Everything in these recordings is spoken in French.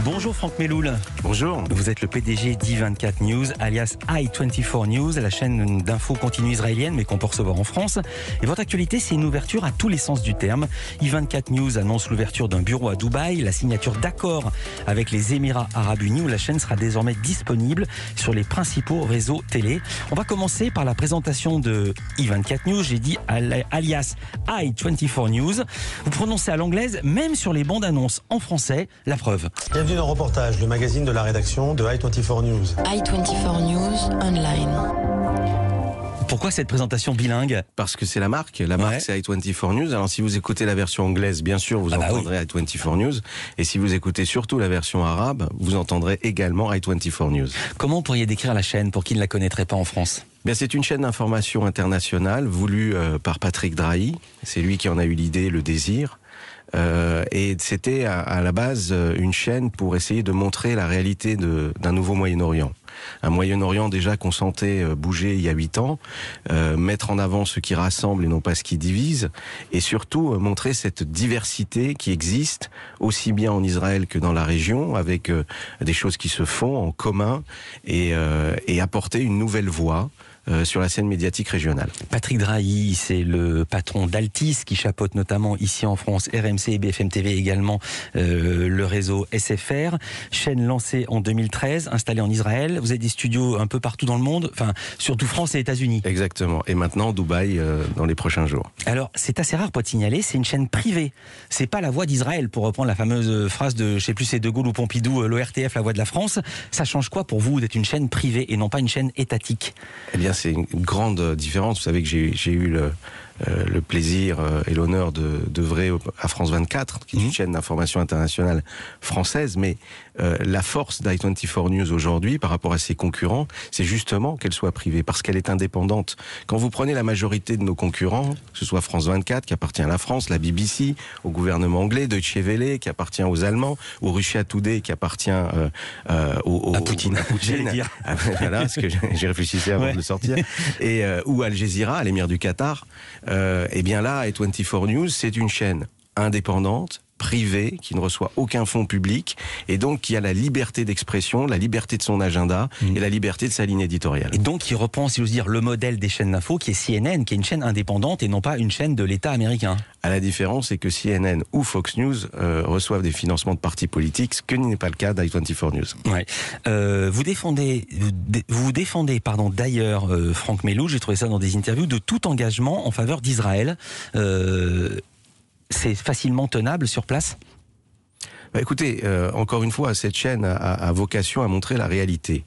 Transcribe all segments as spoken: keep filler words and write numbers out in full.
Bonjour Franck Meloul. Bonjour. Vous êtes le P D G d'I vingt-quatre News, alias I vingt-quatre News, la chaîne d'infos continue israélienne, mais qu'on peut recevoir en France. Et votre actualité, c'est une ouverture à tous les sens du terme. I vingt-quatre News annonce l'ouverture d'un bureau à Dubaï, la signature d'accords avec les Émirats Arabes Unis, où la chaîne sera désormais disponible sur les principaux réseaux télé. On va commencer par la présentation de I vingt-quatre News, j'ai dit alias I vingt-quatre News. Vous prononcez à l'anglaise, même sur les bandes annonces en français, la preuve. Bienvenue dans Reportage, le magazine de la rédaction de I vingt-quatre News. I vingt-quatre News Online. Pourquoi cette présentation bilingue ? Parce que c'est la marque. La marque, Ouais. c'est I vingt-quatre News. Alors, si vous écoutez la version anglaise, bien sûr, vous Ah bah entendrez I vingt-quatre News. Et si vous écoutez surtout la version arabe, vous entendrez également I vingt-quatre News. Comment vous pourriez décrire la chaîne pour qui ne la connaîtrait pas en France ? Bien, c'est une chaîne d'information internationale voulue euh, par Patrick Drahi. C'est lui qui en a eu l'idée, le désir. Euh, et c'était à, à la base euh, une chaîne pour essayer de montrer la réalité de, d'un nouveau Moyen-Orient. Un Moyen-Orient déjà qu'on sentait euh, bouger il y a huit ans, euh, mettre en avant ce qui rassemble et non pas ce qui divise, et surtout euh, montrer cette diversité qui existe aussi bien en Israël que dans la région, avec euh, des choses qui se font en commun, et, euh, et apporter une nouvelle voix Euh, sur la scène médiatique régionale. Patrick Drahi, c'est le patron d'Altis qui chapeaute notamment ici en France R M C et B F M T V également euh, le réseau S F R. Chaîne lancée en deux mille treize, installée en Israël. Vous avez des studios un peu partout dans le monde, enfin surtout France et États-Unis. Exactement. Et maintenant Dubaï euh, dans les prochains jours. Alors c'est assez rare pour te signaler, c'est une chaîne privée. C'est pas la voix d'Israël pour reprendre la fameuse phrase de, je sais plus, c'est De Gaulle ou Pompidou, l'O R T F, la voix de la France. Ça change quoi pour vous d'être une chaîne privée et non pas une chaîne étatique ? Eh bien, c'est une grande différence. Vous savez que j'ai, j'ai eu le, euh, le plaisir euh, et l'honneur de d'œuvrer à France vingt-quatre, qui est une Mmh. chaîne d'information internationale française. Mais euh, la force d'I vingt-quatre News aujourd'hui, par rapport à ses concurrents, c'est justement qu'elle soit privée, parce qu'elle est indépendante. Quand vous prenez la majorité de nos concurrents, que ce soit France vingt-quatre, qui appartient à la France, la B B C, au gouvernement anglais, Deutsche Welle, qui appartient aux Allemands, ou Russia Today, qui appartient euh, euh, au, au, À Poutine, à Poutine. j'allais dire. Ah, voilà, parce que j'ai réfléchissé avant Ouais. de le sortir. Et euh, ou Al Jazeera, l'émir du Qatar. Euh, et bien là, I vingt-quatre News, c'est une chaîne indépendante, privée, qui ne reçoit aucun fonds public, et donc qui a la liberté d'expression, la liberté de son agenda, Mmh. et la liberté de sa ligne éditoriale. Et donc il reprend, si j'ose dire, le modèle des chaînes d'info qui est C N N, qui est une chaîne indépendante et non pas une chaîne de l'État américain. À la différence, c'est que C N N ou Fox News euh, reçoivent des financements de partis politiques, ce que n'est pas le cas d'I vingt-quatre News. Ouais. Euh, vous défendez, vous, dé- vous défendez, pardon, d'ailleurs, euh, Franck Meloul, j'ai trouvé ça dans des interviews, de tout engagement en faveur d'Israël. Euh, c'est facilement tenable sur place ? Bah écoutez, euh, encore une fois, cette chaîne a, a vocation à montrer la réalité.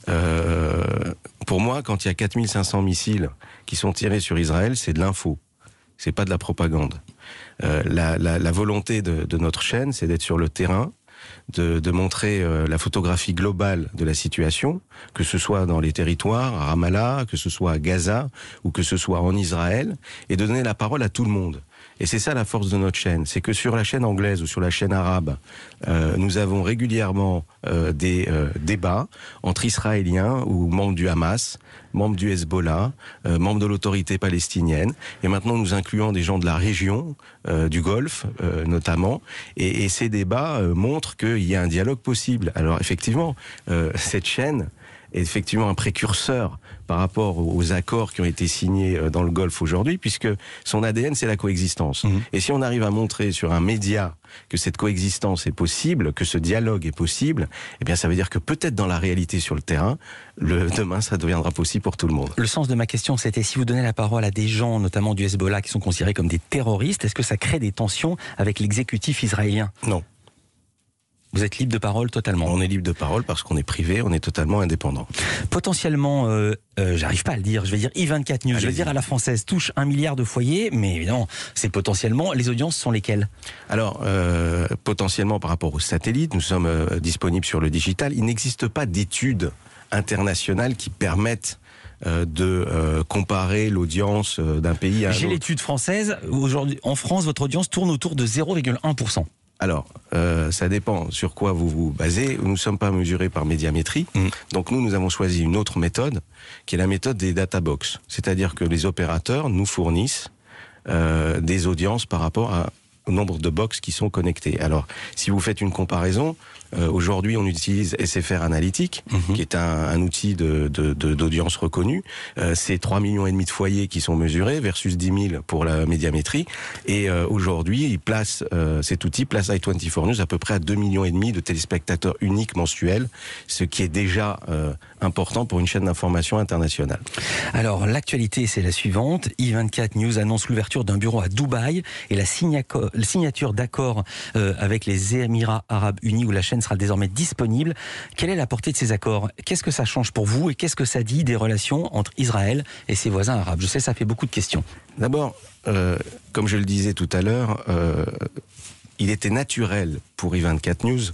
Euh, pour moi, quand il y a quatre mille cinq cents missiles qui sont tirés sur Israël, c'est de l'info. C'est pas de la propagande. Euh, la, la, la volonté de, de notre chaîne, c'est d'être sur le terrain, de, de montrer euh, la photographie globale de la situation, que ce soit dans les territoires, à Ramallah, que ce soit à Gaza, ou que ce soit en Israël, et de donner la parole à tout le monde. Et c'est ça la force de notre chaîne, c'est que sur la chaîne anglaise ou sur la chaîne arabe, euh, nous avons régulièrement euh, des euh, débats entre Israéliens ou membres du Hamas, membres du Hezbollah, euh, membres de l'autorité palestinienne, et maintenant nous incluons des gens de la région, euh, du Golfe euh, notamment, et, et ces débats euh, montrent qu'il y a un dialogue possible. Alors effectivement, euh, cette chaîne est effectivement un précurseur par rapport aux accords qui ont été signés dans le Golfe aujourd'hui, puisque son A D N, c'est la coexistence. Mmh. Et si on arrive à montrer sur un média que cette coexistence est possible, que ce dialogue est possible, eh bien ça veut dire que peut-être dans la réalité sur le terrain, le, demain, ça deviendra possible pour tout le monde. Le sens de ma question, c'était si vous donnez la parole à des gens, notamment du Hezbollah, qui sont considérés comme des terroristes, est-ce que ça crée des tensions avec l'exécutif israélien ? Non. Vous êtes libre de parole totalement. On est libre de parole parce qu'on est privé, on est totalement indépendant. Potentiellement, euh, euh, j'arrive pas à le dire, je vais dire I vingt-quatre News, Allez-y. Je vais dire à la française, touche un milliard de foyers, mais évidemment, c'est potentiellement, les audiences sont lesquelles ? Alors, euh, potentiellement par rapport aux satellites, nous sommes euh, disponibles sur le digital. Il n'existe pas d'études internationales qui permettent euh, de euh, comparer l'audience euh, d'un pays à un autre. J'ai l'étude française, aujourd'hui, en France, votre audience tourne autour de zéro virgule un pour cent. Alors, euh, ça dépend sur quoi vous vous basez. Nous ne sommes pas mesurés par médiamétrie. Mmh. Donc nous, nous avons choisi une autre méthode, qui est la méthode des data box. C'est-à-dire que les opérateurs nous fournissent euh, des audiences par rapport à au nombre de box qui sont connectées. Alors, si vous faites une comparaison, euh, aujourd'hui, on utilise S F R Analytics, mmh. qui est un, un outil de, de, de, d'audience reconnu. Euh, c'est trois millions et demi de foyers qui sont mesurés versus dix mille pour la médiamétrie. Et euh, aujourd'hui, il place, euh, cet outil place i vingt-quatre News à peu près à deux millions et demi de téléspectateurs uniques mensuels, ce qui est déjà euh, important pour une chaîne d'information internationale. Alors, l'actualité, c'est la suivante. i vingt-quatre News annonce l'ouverture d'un bureau à Dubaï et la signature d'accord euh, avec les Émirats Arabes Unis où la chaîne sera désormais disponible. Quelle est la portée de ces accords? Qu'est-ce que ça change pour vous et qu'est-ce que ça dit des relations entre Israël et ses voisins arabes? Je sais, ça fait beaucoup de questions. D'abord, euh, comme je le disais tout à l'heure, euh, il était naturel pour i vingt-quatre News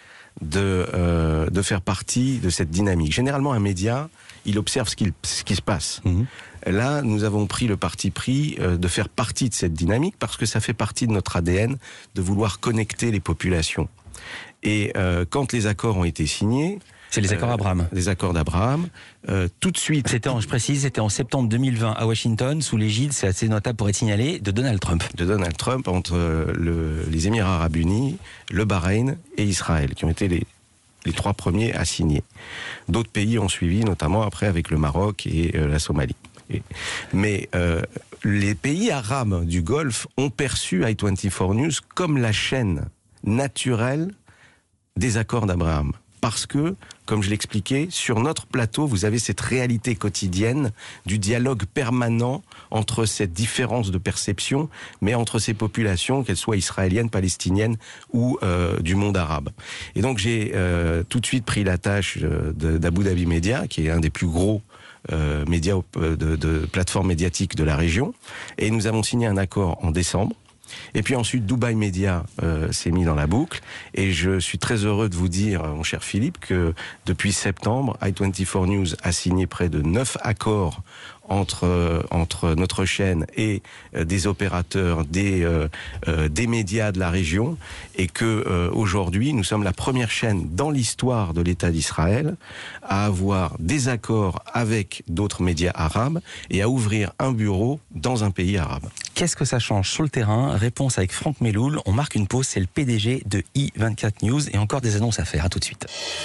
de, euh, de faire partie de cette dynamique. Généralement, un média, il observe ce qui, ce qui se passe. Mmh. Là, nous avons pris le parti pris euh, de faire partie de cette dynamique parce que ça fait partie de notre A D N de vouloir connecter les populations. Et euh, quand les accords ont été signés... C'est les accords euh, Abraham. Les accords d'Abraham. Euh, tout de suite... C'était, en, je précise, c'était en septembre deux mille vingt à Washington, sous l'égide, c'est assez notable pour être signalé, de Donald Trump. De Donald Trump entre le, les Émirats Arabes Unis, le Bahreïn et Israël, qui ont été les, les trois premiers à signer. D'autres pays ont suivi, notamment après avec le Maroc et euh, la Somalie. Et, mais euh, les pays arabes du Golfe ont perçu i vingt-quatre News comme la chaîne naturelle des accords d'Abraham. Parce que, comme je l'expliquais, sur notre plateau, vous avez cette réalité quotidienne du dialogue permanent entre cette différence de perception, mais entre ces populations, qu'elles soient israéliennes, palestiniennes ou euh, du monde arabe. Et donc j'ai euh, tout de suite pris la tâche de, d'Abu Dhabi Media, qui est un des plus gros euh, médias de, de plateformes médiatiques de la région. Et nous avons signé un accord en décembre. Et puis ensuite, Dubaï Media euh, s'est mis dans la boucle. Et je suis très heureux de vous dire, mon cher Philippe, que depuis septembre, i vingt-quatre News a signé près de neuf accords entre euh, entre notre chaîne et euh, des opérateurs, des euh, euh, des médias de la région, et que euh, aujourd'hui, nous sommes la première chaîne dans l'histoire de l'État d'Israël à avoir des accords avec d'autres médias arabes et à ouvrir un bureau dans un pays arabe. Qu'est-ce que ça change sur le terrain? Réponse avec Franck Meloul. On marque une pause, c'est le P D G de i vingt-quatre News et encore des annonces à faire. À tout de suite.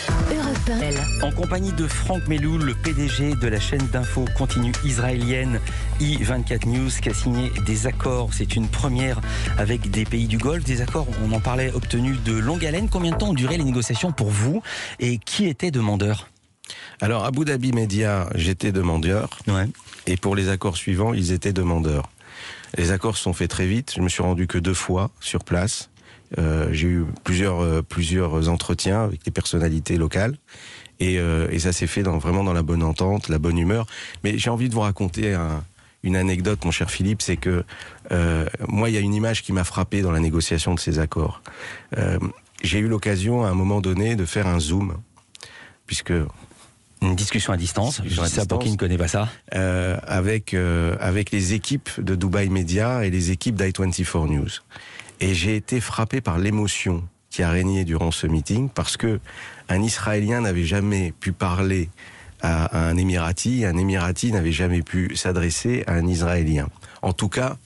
En compagnie de Franck Meloul, le P D G de la chaîne d'info continue israélienne i vingt-quatre News, qui a signé des accords. C'est une première avec des pays du Golfe. Des accords, on en parlait, obtenus de longue haleine. Combien de temps ont duré les négociations pour vous et qui était demandeur? Alors, Abu Dhabi Media, j'étais demandeur. Ouais. Et pour les accords suivants, ils étaient demandeurs. Les accords se sont faits très vite. Je me suis rendu que deux fois sur place. Euh, j'ai eu plusieurs euh, plusieurs entretiens avec des personnalités locales et, euh, et ça s'est fait dans, vraiment dans la bonne entente, la bonne humeur. Mais j'ai envie de vous raconter un, une anecdote, mon cher Philippe, c'est que euh, moi, il y a une image qui m'a frappé dans la négociation de ces accords. Euh, j'ai eu l'occasion à un moment donné de faire un zoom, puisque une discussion à distance, je sais ça pour qui ne connaît pas ça. Euh, avec, euh, avec les équipes de Dubaï Media et les équipes d'i vingt-quatre News. Et j'ai été frappé par l'émotion qui a régné durant ce meeting, parce que un Israélien n'avait jamais pu parler à, à un Émirati, un Émirati n'avait jamais pu s'adresser à un Israélien. En tout cas,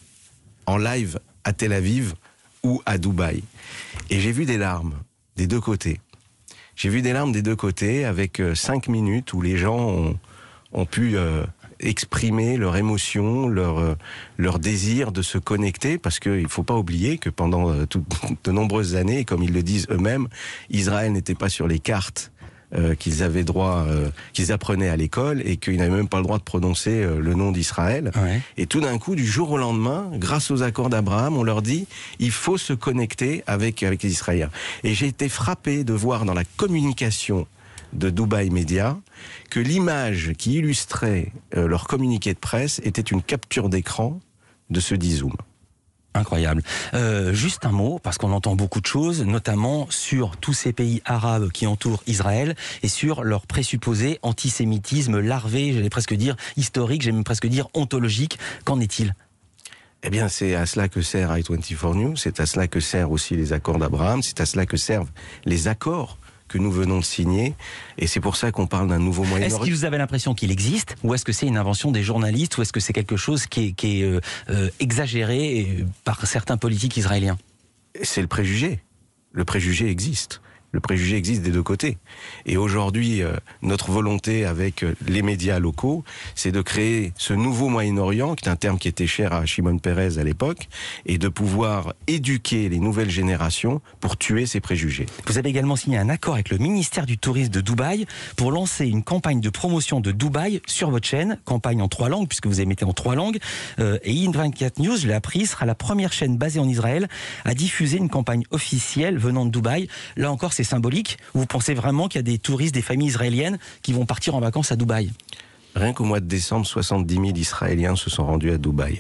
en live à Tel Aviv ou à Dubaï. Et j'ai vu des larmes des deux côtés. J'ai vu des larmes des deux côtés avec euh, cinq minutes où les gens ont, ont pu euh, exprimer leur émotion, leur, euh, leur désir de se connecter, parce qu'il ne faut pas oublier que pendant euh, tout, de nombreuses années, comme ils le disent eux-mêmes, Israël n'était pas sur les cartes euh, qu'ils avaient droit, euh, qu'ils apprenaient à l'école, et qu'ils n'avaient même pas le droit de prononcer euh, le nom d'Israël. Ouais. Et tout d'un coup, du jour au lendemain, grâce aux accords d'Abraham, on leur dit il faut se connecter avec, avec les Israéliens. Et j'ai été frappé de voir dans la communication de Dubaï Media que l'image qui illustrait euh, leur communiqué de presse était une capture d'écran de ce dit Zoom. Incroyable. Euh, juste un mot, parce qu'on entend beaucoup de choses, notamment sur tous ces pays arabes qui entourent Israël et sur leur présupposé antisémitisme larvé, j'allais presque dire historique, j'allais même presque dire ontologique. Qu'en est-il ? Eh bien, c'est à cela que sert i vingt-quatre News, c'est à cela que servent aussi les accords d'Abraham, c'est à cela que servent les accords que nous venons de signer. Et c'est pour ça qu'on parle d'un nouveau Moyen-Orient. Est-ce que vous avez l'impression qu'il existe, ou est-ce que c'est une invention des journalistes, ou est-ce que c'est quelque chose qui est, qui est euh, euh, exagéré par certains politiques israéliens? C'est le préjugé. Le préjugé existe. Le préjugé existe des deux côtés. Et aujourd'hui, euh, notre volonté avec euh, les médias locaux, c'est de créer ce nouveau Moyen-Orient, qui est un terme qui était cher à Shimon Peres à l'époque, et de pouvoir éduquer les nouvelles générations pour tuer ces préjugés. Vous avez également signé un accord avec le ministère du Tourisme de Dubaï pour lancer une campagne de promotion de Dubaï sur votre chaîne, campagne en trois langues, puisque vous émettez en trois langues. Euh, et I vingt-quatre News, je l'ai appris, sera la première chaîne basée en Israël à diffuser une campagne officielle venant de Dubaï. Là encore, c'est symbolique. Vous pensez vraiment qu'il y a des touristes, des familles israéliennes qui vont partir en vacances à Dubaï? Rien qu'au mois de décembre, soixante-dix mille Israéliens se sont rendus à Dubaï.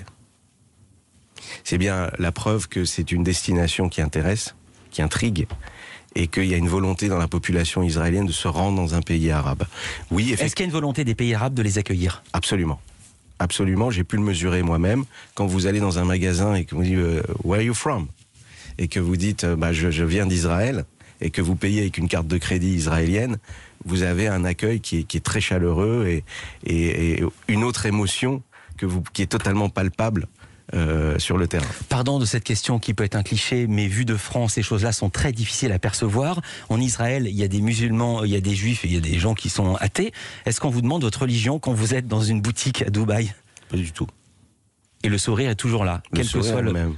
C'est bien la preuve que c'est une destination qui intéresse, qui intrigue, et qu'il y a une volonté dans la population israélienne de se rendre dans un pays arabe. Oui, Est-ce qu'il y a une volonté des pays arabes de les accueillir? Absolument. Absolument, j'ai pu le mesurer moi-même. Quand vous allez dans un magasin et que vous dites euh, « Where are you from ?» et que vous dites euh, bah, je, je viens d'Israël », et que vous payez avec une carte de crédit israélienne, vous avez un accueil qui est, qui est très chaleureux et, et, et une autre émotion que vous, qui est totalement palpable euh, sur le terrain. Pardon de cette question qui peut être un cliché, mais vu de France, ces choses-là sont très difficiles à percevoir. En Israël, il y a des musulmans, il y a des juifs et il y a des gens qui sont athées. Est-ce qu'on vous demande votre religion quand vous êtes dans une boutique à Dubaï? Pas du tout. Et le sourire est toujours là, Le quel que sourire soit le... même.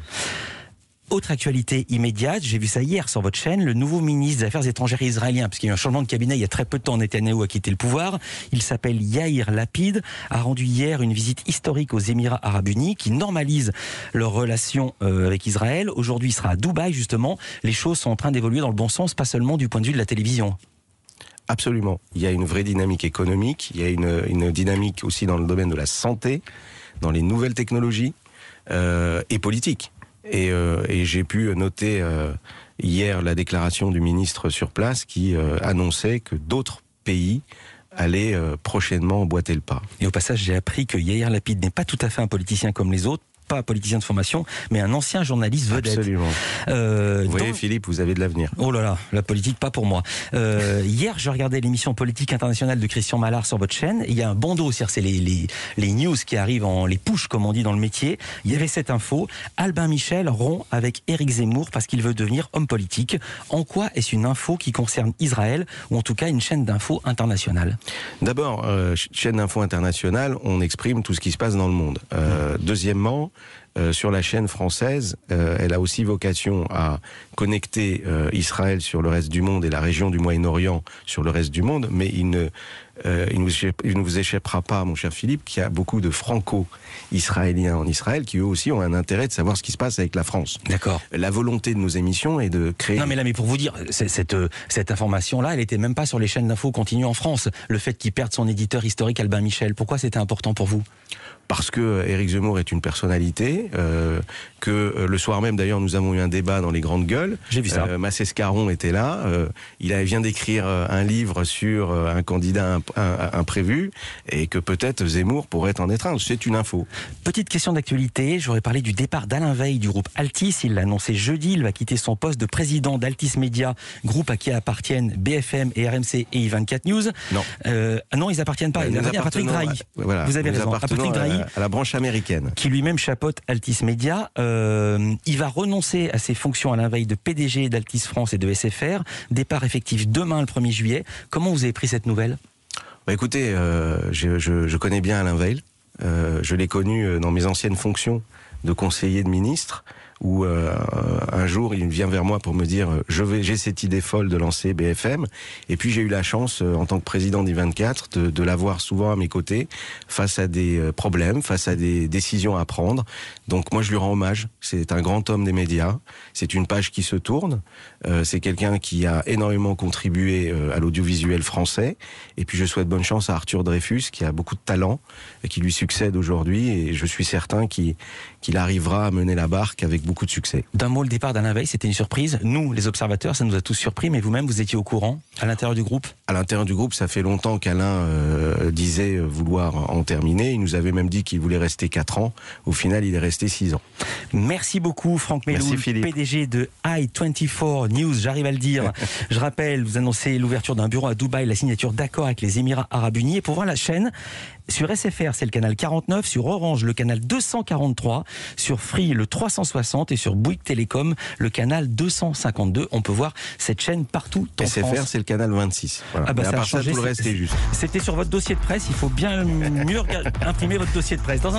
Autre actualité immédiate, j'ai vu ça hier sur votre chaîne, le nouveau ministre des Affaires étrangères israélien, parce qu'il y a eu un changement de cabinet il y a très peu de temps, Netanyahou a quitté le pouvoir, il s'appelle Yair Lapid, a rendu hier une visite historique aux Émirats Arabes Unis, qui normalise leurs relations euh, avec Israël. Aujourd'hui, il sera à Dubaï, justement. Les choses sont en train d'évoluer dans le bon sens, pas seulement du point de vue de la télévision. Absolument. Il y a une vraie dynamique économique, il y a une, une dynamique aussi dans le domaine de la santé, dans les nouvelles technologies euh, et politique. Et, euh, et j'ai pu noter euh, hier la déclaration du ministre sur place qui euh, annonçait que d'autres pays allaient euh, prochainement emboîter le pas. Et au passage, j'ai appris que Yair Lapid n'est pas tout à fait un politicien comme les autres, pas un politicien de formation, mais un ancien journaliste vedette. Absolument. Euh, vous voyez, dans... Philippe, vous avez de l'avenir. Oh là là, la politique, pas pour moi. Euh, hier, je regardais l'émission Politique internationale de Christian Mallard sur votre chaîne. Et il y a un bandeau, c'est-à-dire les, les, les news qui arrivent en les push, comme on dit dans le métier. Il y avait cette info. Albin Michel rompt avec Éric Zemmour parce qu'il veut devenir homme politique. En quoi est-ce une info qui concerne Israël, ou en tout cas une chaîne d'infos internationale? D'abord, euh, chaîne d'infos internationale, on exprime tout ce qui se passe dans le monde. Euh, mmh. Deuxièmement, Euh, sur la chaîne française, euh, elle a aussi vocation à connecter euh, Israël sur le reste du monde et la région du Moyen-Orient sur le reste du monde, mais il ne, euh, il, nous, il ne vous échappera pas, mon cher Philippe, qu'il y a beaucoup de franco-israéliens en Israël qui eux aussi ont un intérêt de savoir ce qui se passe avec la France. D'accord. La volonté de nos émissions est de créer... Non mais là, mais pour vous dire, cette, cette information-là, elle était même pas sur les chaînes d'infos continues en France. Le fait qu'il perde son éditeur historique, Albin Michel, pourquoi c'était important pour vous? Parce que Éric Zemmour est une personnalité, euh, que euh, le soir même d'ailleurs nous avons eu un débat dans les grandes gueules. J'ai vu ça. Euh, Massé Scarron était là, euh, il vient d'écrire euh, un livre sur euh, un candidat imprévu et que peut-être Zemmour pourrait en être un. C'est une info. Petite question d'actualité, j'aurais parlé du départ d'Alain Veil du groupe Altis. Il l'a annoncé jeudi, il va quitter son poste de président d'Altis Média, groupe à qui appartiennent B F M et R M C et I vingt-quatre News. Non. Euh, non, ils appartiennent pas. Euh, ils appartiennent à Patrick Drahi. À, voilà, vous avez raison. À Patrick Drahi. À la branche américaine. Qui lui-même chapeaute Altis Média. Euh, il va renoncer à ses fonctions à la veille de P D G d'Altis France et de S F R. Départ effectif demain, le premier juillet. Comment vous avez pris cette nouvelle? Bah écoutez, euh, je, je, je connais bien Alain Veil. Euh, je l'ai connu dans mes anciennes fonctions de conseiller de ministre, où euh, un jour il vient vers moi pour me dire je vais j'ai cette idée folle de lancer B F M, et puis j'ai eu la chance euh, en tant que président d'I vingt-quatre de, de l'avoir souvent à mes côtés face à des euh, problèmes, face à des décisions à prendre. Donc moi je lui rends hommage, c'est un grand homme des médias, c'est une page qui se tourne, euh, c'est quelqu'un qui a énormément contribué euh, à l'audiovisuel français, et puis je souhaite bonne chance à Arthur Dreyfus qui a beaucoup de talent et qui lui succède aujourd'hui, et je suis certain qu'il qu'il arrivera à mener la barque avec beaucoup de succès. D'un mot, le départ d'Alain Weiss, c'était une surprise. Nous, les observateurs, ça nous a tous surpris, mais vous-même, vous étiez au courant à l'intérieur du groupe? À l'intérieur du groupe, ça fait longtemps qu'Alain euh, disait vouloir en terminer. Il nous avait même dit qu'il voulait rester quatre ans. Au final, il est resté six ans. Merci beaucoup, Franck Meloul, P D G de i vingt-quatre News. J'arrive à le dire. Je rappelle, vous annoncez l'ouverture d'un bureau à Dubaï, la signature d'accord avec les Émirats Arabes Unis. Et pour voir la chaîne, sur S F R, c'est le canal quarante-neuf, sur Orange, le canal deux cent quarante-trois, sur Free, le trois cent soixante et sur Bouygues Télécom, le canal deux cent cinquante-deux. On peut voir cette chaîne partout en S F R, France. c'est le canal vingt-six. Voilà. Ah bah Mais à ça a part changé, ça, tout le reste est juste. C'était sur votre dossier de presse. Il faut bien mieux imprimer votre dossier de presse. Dans un